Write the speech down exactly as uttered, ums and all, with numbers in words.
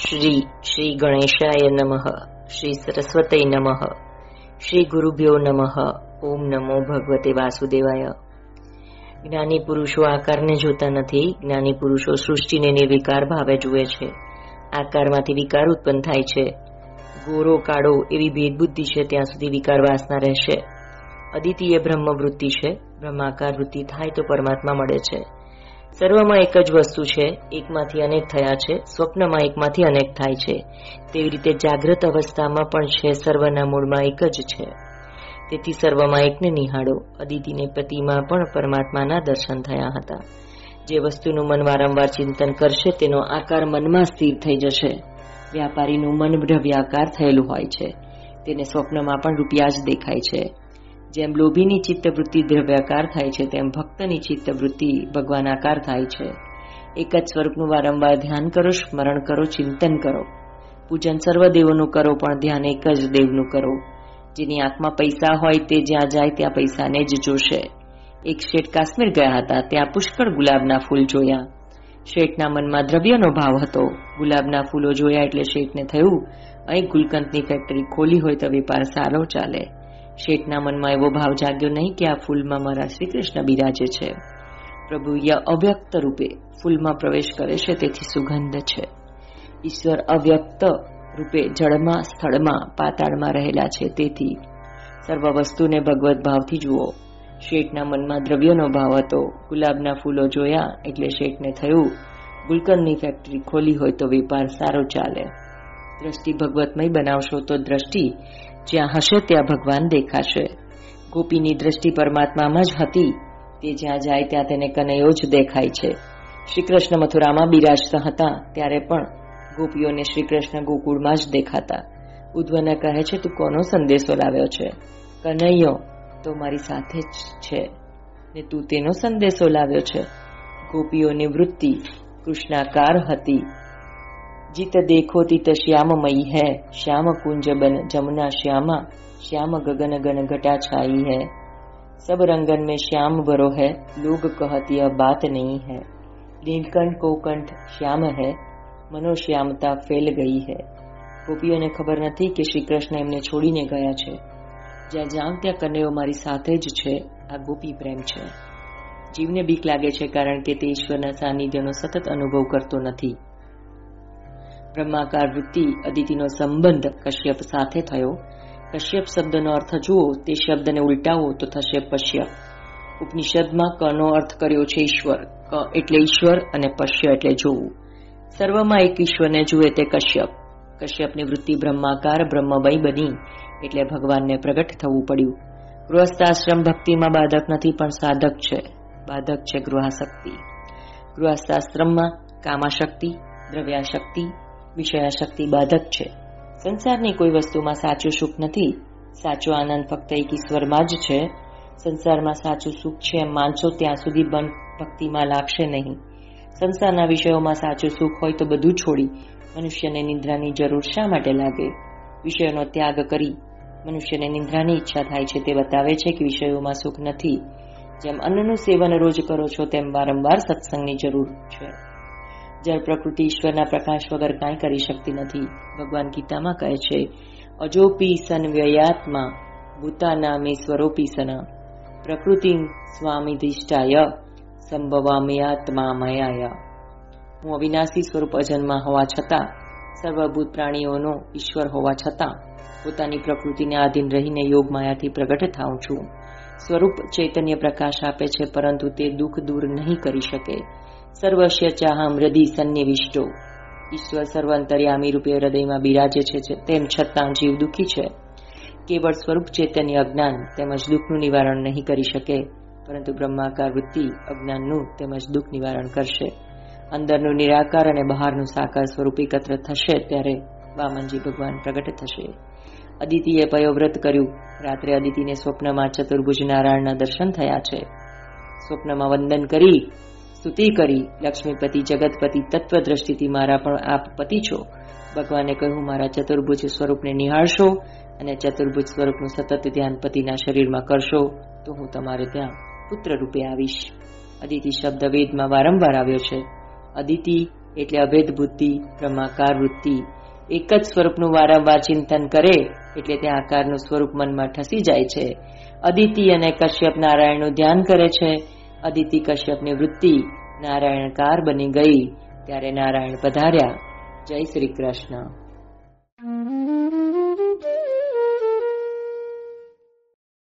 શ્રી શ્રી ગણેશાય નમઃ, શ્રી સરસ્વતય નમઃ, શ્રી ગુરુભ્યો નમઃ. ઓમ નમો ભગવતે વાસુદેવાય. જ્ઞાની પુરુષો આકારને જોતા નથી. જ્ઞાની પુરુષો સૃષ્ટિને નિર્વિકાર ભાવે જુએ છે. આકારમાંથી વિકાર ઉત્પન્ન થાય છે. ગોરો કાળો એવી ભેદબુદ્ધિ છે ત્યાં સુધી વિકાર વાસના રહેશે. અદિતિય બ્રહ્મવૃત્તિ છે. બ્રહ્માકાર વૃત્તિ થાય તો પરમાત્મા મળે છે. સર્વમાં એક જ વસ્તુ છે, એકમાંથી અનેક થયા છે. સ્વપ્નમાં એકમાંથી અનેક થાય છે. તેવી રીતે જાગ્રત અવસ્થામાં પણ છે, સર્વના મૂળમાં એક જ છે. તેથી સર્વમાં એકને નિહાળો. અદિતિને પતિમાં પણ પરમાત્માના દર્શન થયા હતા. જે વસ્તુનું મન વારંવાર ચિંતન કરશે તેનો આકાર મનમાં સ્થિર થઈ જશે. વ્યાપારીનું મન દ્રવ્યાકાર થયેલું હોય છે, તેને સ્વપ્નમાં પણ રૂપિયા જ દેખાય છે. જેમ લોભીની ચિત્તવૃત્તિ દ્રવ્યાકાર થાય છે, તેમ ભક્તની ચિત્તવૃત્તિ ભગવાનાકાર થાય છે. એક જ સ્વરૂપનું વારંવાર ધ્યાન કરો, સ્મરણ કરો, ચિંતન કરો. પૂજન સર્વ દેવોનું કરો, પણ ધ્યાન એક જ દેવનું કરો. જેની આંખમાં પૈસા હોય તે જ્યાં જાય ત્યાં પૈસાને જ જોશે. એક શેઠ કાશ્મીર ગયા હતા. ત્યાં પુષ્કળ ગુલાબના ફૂલ જોયા. શેઠના મનમાં દ્રવ્યનો ભાવ હતો. ગુલાબના ફૂલો જોયા એટલે શેઠને થયું, અહીં ગુલકંદની ફેક્ટરી ખોલી હોય તો વેપાર સારો ચાલે. શેઠના મનમાં એવો ભાવ જાગ્યો નહીં કે આ ફૂલમાં મારા શ્રી કૃષ્ણ બિરાજે છે. પ્રભુ અવ્યક્ત રૂપે ફૂલમાં પ્રવેશ કરે છે, તેથી સુગંધ છે. ઈશ્વર અવ્યક્ત રૂપે જળમાં, સ્થળમાં, પાતાળમાં રહેલા છે. તેથી સર્વ વસ્તુને ભગવત ભાવથી જુઓ. શેઠના મનમાં દ્રવ્યનો ભાવ હતો. ગુલાબના ફૂલો જોયા એટલે શેઠને થયું, ગુલકંદની ફેક્ટરી ખોલી હોય તો વેપાર સારો ચાલે. દ્રષ્ટિ ભગવતમય બનાવશો તો દ્રષ્ટિ જ્યાં હશે ત્યાં ભગવાન દેખાશે. ગોપીની દ્રષ્ટિ પરમાત્મામાં જ હતી. તે જ્યાં જાય ત્યાં તેને કનૈયો જ દેખાય છે. શ્રી કૃષ્ણ મથુરામાં બિરાજતા હતા ત્યારે પણ ગોપીઓને શ્રી કૃષ્ણ ગોકુળમાં જ દેખાતા. ઉદ્ધવને કહે છે, તું કોનો સંદેશો લાવ્યો છે? કનૈયો તો મારી સાથે જ છે ને તું તેનો સંદેશો લાવ્યો છે. ગોપીઓની વૃત્તિ કૃષ્ણાકાર હતી. જીત દેખો તીત શ્યામમયી હૈ, શ્યામ કુંજ બન જमुना श्यामा, श्याम गगन गन घटा छाई है. सब रंगन में श्याम भरो है, लोग कहत यह बात नहीं है. नीलकंठ को कंठ श्याम है, मनो श्यामता फैल गई है. ગોપીઓને ખબર નથી કે શ્રી કૃષ્ણ એમને છોડીને ગયા છે. જ્યાં જાઉં ત્યાં કનૈયો મારી સાથે જ છે. આ ગોપી પ્રેમ છે. જીવને બીક લાગે છે કારણ કે તે ઈશ્વરના સાનિધ્યનો સતત અનુભવ કરતો નથી. બ્રહ્માકાર વૃત્તિ અદિતિનો સંબંધ કશ્યપ સાથે થયો. કશ્યપ શબ્દનો અર્થ જુઓ, તે શબ્દને ઉલટાવો તો થશે પશ્યપ. ઉપનિષદમાં કનો અર્થ કર્યો છે ઈશ્વર. ક એટલે ઈશ્વર અને પશ્ય એટલે જોવું. સર્વમાં એક ઈશ્વરને જુએ તે કશ્યપ. કશ્યપની વૃત્તિ બ્રહ્માકાર બ્રહ્મમય બની એટલે ભગવાનને પ્રગટ થવું પડ્યું. ગૃહસ્થાશ્રમ ભક્તિમાં બાધક નથી પણ સાધક છે. બાધક છે ગૃહાશક્તિ. ગૃહસ્થાશ્રમમાં કામાશક્તિ, દ્રવ્યાશક્તિ, વિષયાશક્તિ બાધક છે. સંસારની કોઈ વસ્તુમાં સાચું સુખ નથી. સાચો આનંદ ફક્ત એક ઈશ્વરમાં જ છે. સંસારમાં સાચું સુખ છે એમ માનશો ત્યાં સુધી બન ભક્તિમાં લાગશે નહીં. સંસારના વિષયોમાં સાચું સુખ હોય તો બધું છોડી મનુષ્યને નિંદ્રાની જરૂર શા માટે લાગે? વિષયોનો ત્યાગ કરી મનુષ્યને નિંદ્રાની ઈચ્છા થાય છે તે બતાવે છે કે વિષયોમાં સુખ નથી. જેમ અન્નનું સેવન રોજ કરો છો તેમ વારંવાર સત્સંગની જરૂર છે. જળ પ્રકૃતિ ઈશ્વરના પ્રકાશ વગર કાંઈ કરી શકતી નથી. ભગવાન ગીતામાં કહે છે, અજોપી સન વ્યયાત્મા ભૂતાનામે સ્વરૂપી સન પ્રકૃતિ સ્વામિધિષ્ઠાય સંભવામ્યાત્મા મયાય. હું અવિનાશી સ્વરૂપ અજન્મા હોવા છતાં, સર્વભૂત પ્રાણીઓનો ઈશ્વર હોવા છતાં પોતાની પ્રકૃતિને આધીન રહીને યોગ માયાથી પ્રગટ થાઉં છું. સ્વરૂપ ચૈતન્ય પ્રકાશ આપે છે પરંતુ તે દુઃખ દૂર નહીં કરી શકે. સર્વસ્ય ચાહમ હૃદય સન્નિવિષ્ટો. ઈશ્વર સર્વાંતર્યામી રૂપે હૃદયમાં બિરાજે છે, તેમ છતાં જીવ દુઃખી છે. કેવળ સ્વરૂપ ચૈતન્ય અજ્ઞાન તેમજ દુઃખનું નિવારણ નહીં કરી શકે, પરંતુ બ્રહ્માકાર વૃત્તિ અજ્ઞાનનું તેમજ દુઃખ નિવારણ કરશે. અંદરનું નિરાકાર અને બહારનું સાકાર સ્વરૂપ એકત્ર થશે ત્યારે વામનજી ભગવાન પ્રગટ થશે. અદિતિએ પયોવ્રત કર્યું. રાત્રે અદિતિને સ્વપ્નમાં ચતુર્ભુજ નારાયણના દર્શન થયા છે. સ્વપ્નમાં વંદન કરી સ્તુતિ કરી, લક્ષ્મીપતિ જગતપતિ તત્વ દ્રષ્ટિથી મારા પણ આપ પતિ છો. ભગવાને કહ્યું, મારા ચતુર્ભુજ સ્વરૂપને નિહાળશો અને ચતુર્ભુજ સ્વરૂપનું સતત ધ્યાન પતિના શરીરમાં કરશો તો હું તમારે ત્યાં પુત્ર રૂપે આવીશ. અદિતિ શબ્દ વેદમાં વારંવાર આવ્યો છે. અદિતિ એટલે અભેદ બુદ્ધિ, બ્રહ્માકાર વૃત્તિ. એક જ સ્વરૂપનું વારંવાર ચિંતન કરે એટલે ત્યાં આકારનું સ્વરૂપ મનમાં ઠસી જાય છે. અદિતિ અને કશ્યપ નારાયણનું ધ્યાન કરે છે. અદિતિ કશ્યપની વૃત્તિ નારાયણકાર બની ગઈ ત્યારે નારાયણ પધાર્યા. જય શ્રી કૃષ્ણ.